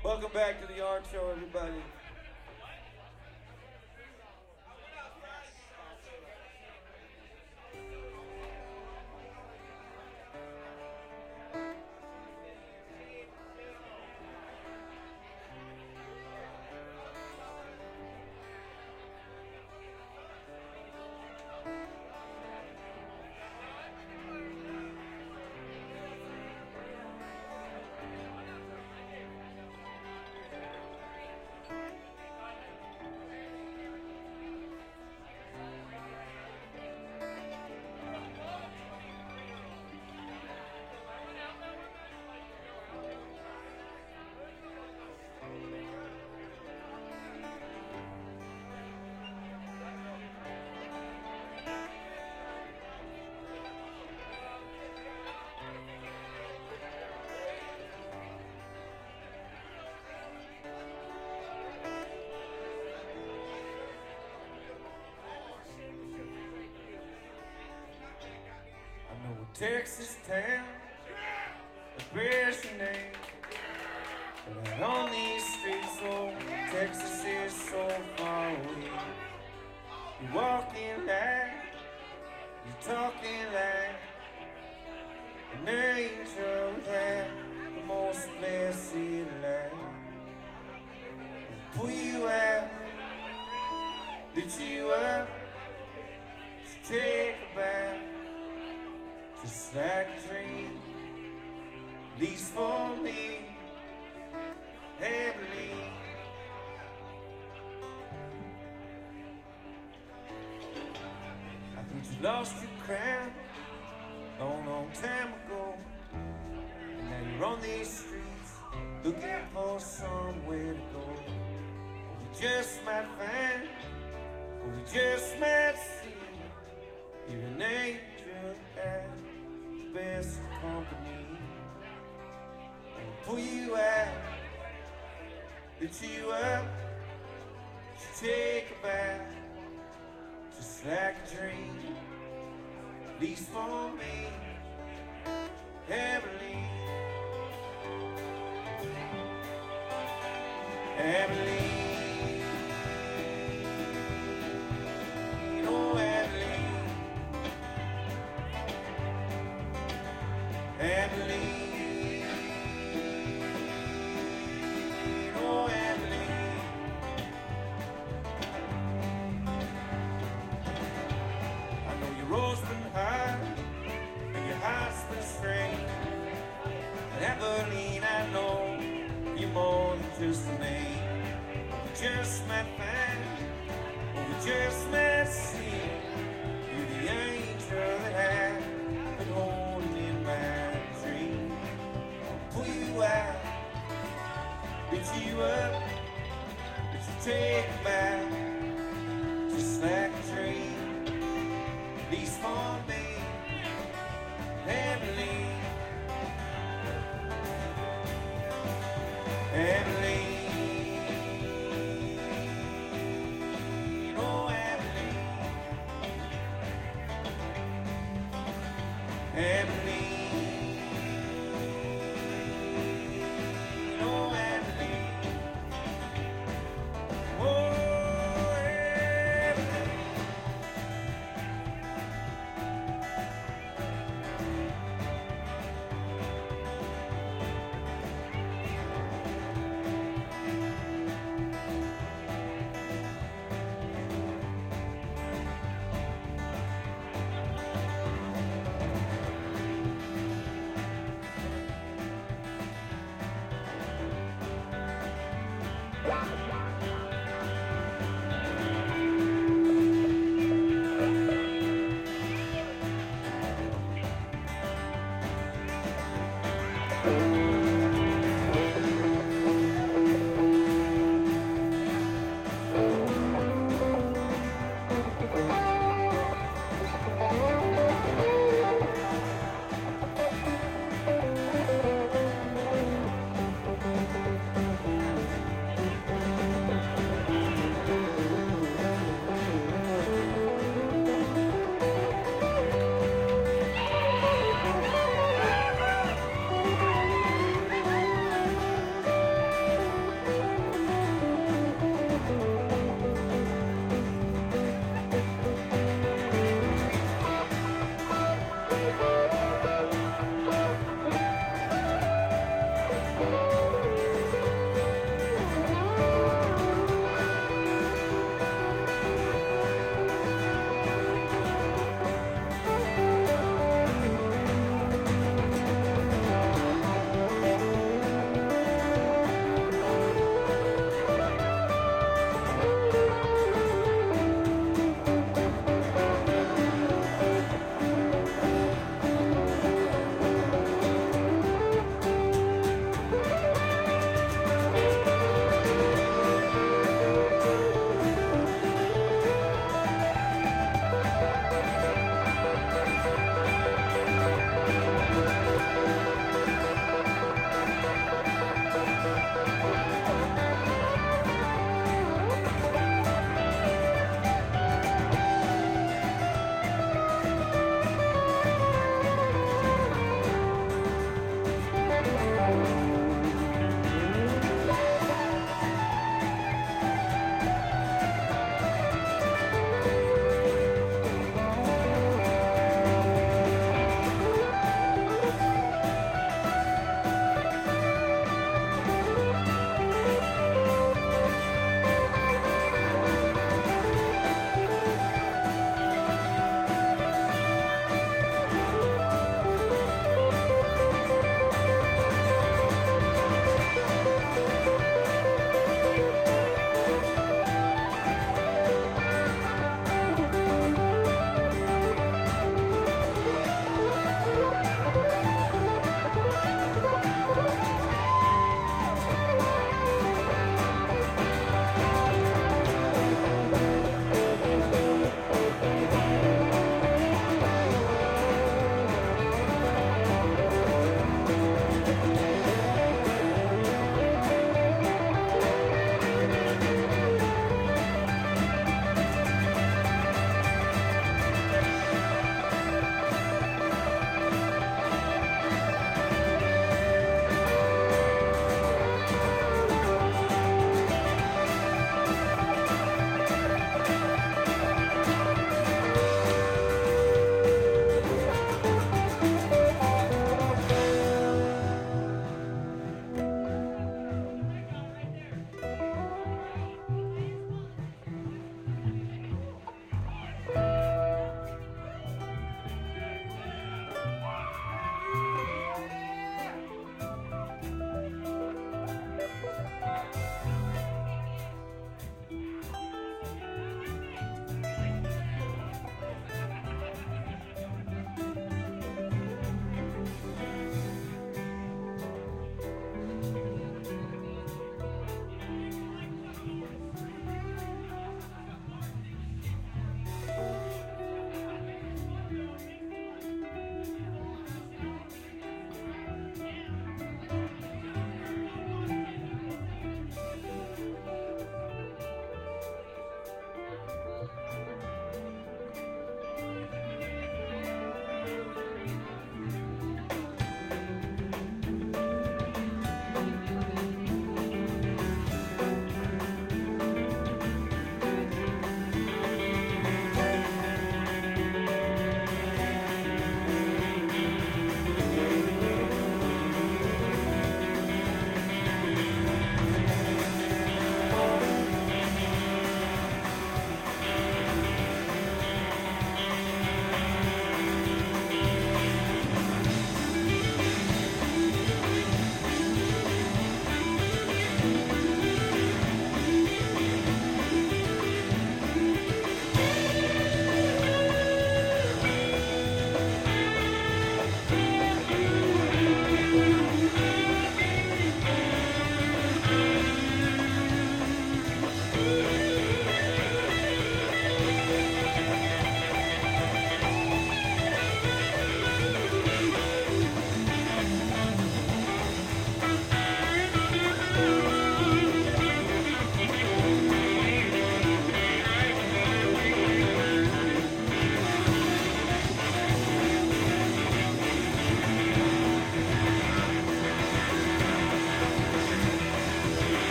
Welcome back to the Art Show, everybody. Texas town, that bears your name. But out on these streets, oh, Texas is so far away. You're walking like, you're talking like an angel had the most blessed life. Pull you out, lift you up, to take a bath. Just like a dream, at least for me, heavenly. I think you lost your crown long, long time ago, and now you're on these streets looking for somewhere to go. Or we just might find, or we just might see, you're an angel at best company. I'll pull you out, lift you up, to take a bath, just like a dream, at least for me, heavenly, heavenly. Emily, oh Emily, I know your road's been high and your heart's been straight, but Eveline, I know you're more than just a name. We just might find, or we just might see, you're the angel that I've been holding in my out, lift you up, let you take a bath, just like a dream, at least for me, heavenly, heavenly, oh heavenly, heavenly.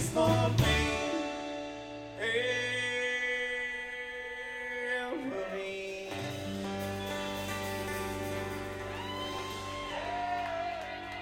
this for me.